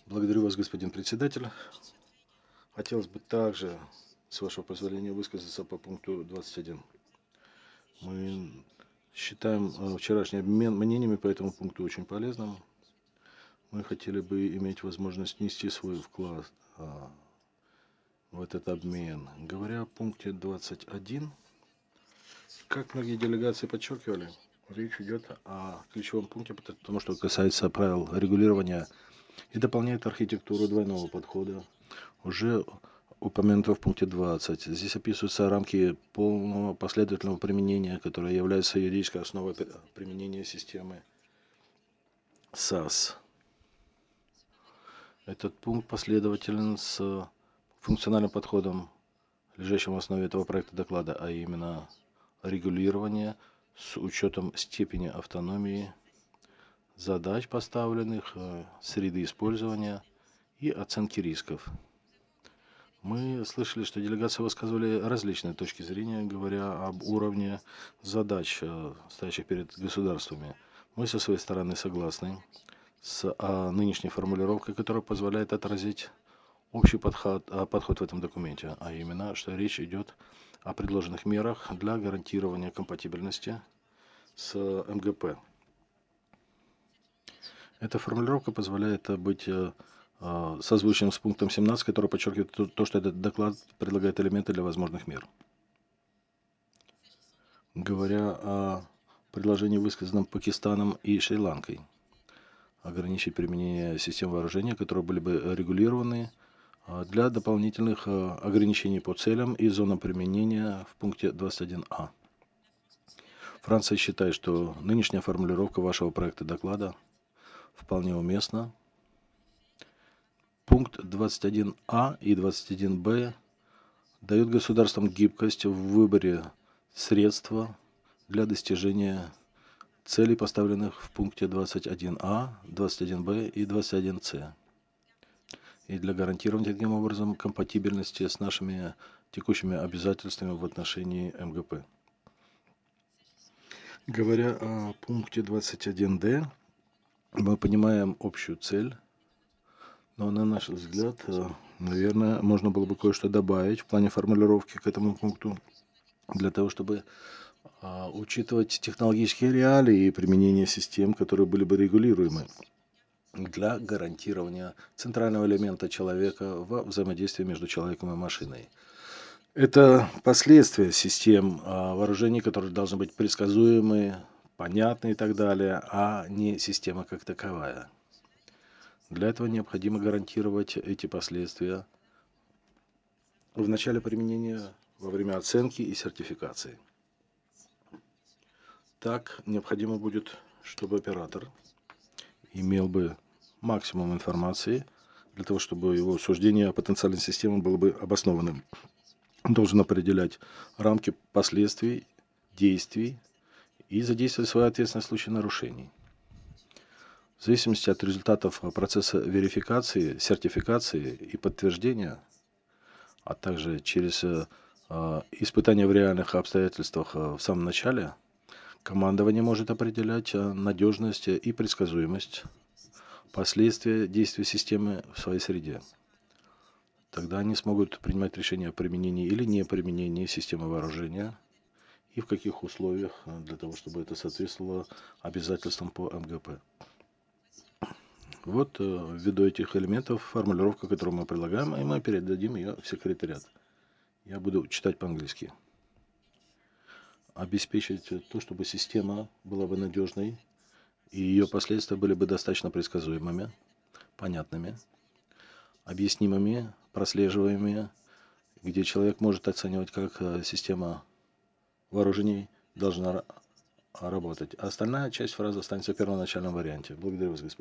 Благодарю вас, господин председатель. Хотелось бы также, с вашего позволения, высказаться по пункту 21. Мы считаем вчерашний обмен мнениями по этому пункту очень полезным. Мы хотели бы иметь возможность внести свой вклад в этот обмен. Говоря о пункте 21, как многие делегации подчеркивали, речь идет о ключевом пункте, потому что касается правил регулирования и дополняет архитектуру двойного подхода, уже упомянуто в пункте 20. Здесь описываются рамки полного последовательного применения, которые являются юридической основой применения системы САС. Этот пункт последователен с функциональным подходом, лежащим в основе этого проекта доклада, а именно регулирование с учетом степени автономии, задач поставленных, среды использования и оценки рисков. Мы слышали, что делегации высказывали различные точки зрения, говоря об уровне задач, стоящих перед государствами. Мы со своей стороны согласны с нынешней формулировкой, которая позволяет отразить общий подход в этом документе, а именно, что речь идет о предложенных мерах для гарантирования компатибельности с МГП. Эта формулировка позволяет быть созвучным с пунктом 17, который подчеркивает то, что этот доклад предлагает элементы для возможных мер. Говоря о предложении, высказанном Пакистаном и Шри-Ланкой, ограничить применение систем вооружения, которые были бы регулированы для дополнительных ограничений по целям и зонам применения в пункте 21а. Франция считает, что нынешняя формулировка вашего проекта доклада вполне уместна. Пункт 21а и 21б дают государствам гибкость в выборе средства для достижения целей, поставленных в пункте 21а, 21б и 21с, и для гарантирования таким образом компатибельности с нашими текущими обязательствами в отношении МГП. Говоря о пункте 21д, мы понимаем общую цель, но на наш взгляд, наверное, можно было бы кое-что добавить в плане формулировки к этому пункту, для того, чтобы учитывать технологические реалии и применение систем, которые были бы регулируемы для гарантирования центрального элемента человека во взаимодействии между человеком и машиной. Это последствия систем вооружений, которые должны быть предсказуемы, понятны и так далее, а не система как таковая. Для этого необходимо гарантировать эти последствия в начале применения, во время оценки и сертификации. Так, необходимо будет, чтобы оператор имел бы максимум информации для того, чтобы его суждение о потенциальной системе было бы обоснованным. Он должен определять рамки последствий, действий и задействовать свою ответственность в случае нарушений. В зависимости от результатов процесса верификации, сертификации и подтверждения, а также через испытания в реальных обстоятельствах в самом начале, командование может определять надежность и предсказуемость последствия действия системы в своей среде. Тогда они смогут принимать решения о применении или не применении системы вооружения и в каких условиях, для того, чтобы это соответствовало обязательствам по МГП. Вот ввиду этих элементов формулировка, которую мы предлагаем, и мы передадим ее в секретариат. Я буду читать по-английски. Обеспечить то, чтобы система была бы надежной, и ее последствия были бы достаточно предсказуемыми, понятными, объяснимыми, прослеживаемыми, где человек может оценивать, как система вооружений должна работать. А остальная часть фразы останется в первоначальном варианте. Благодарю вас, господин.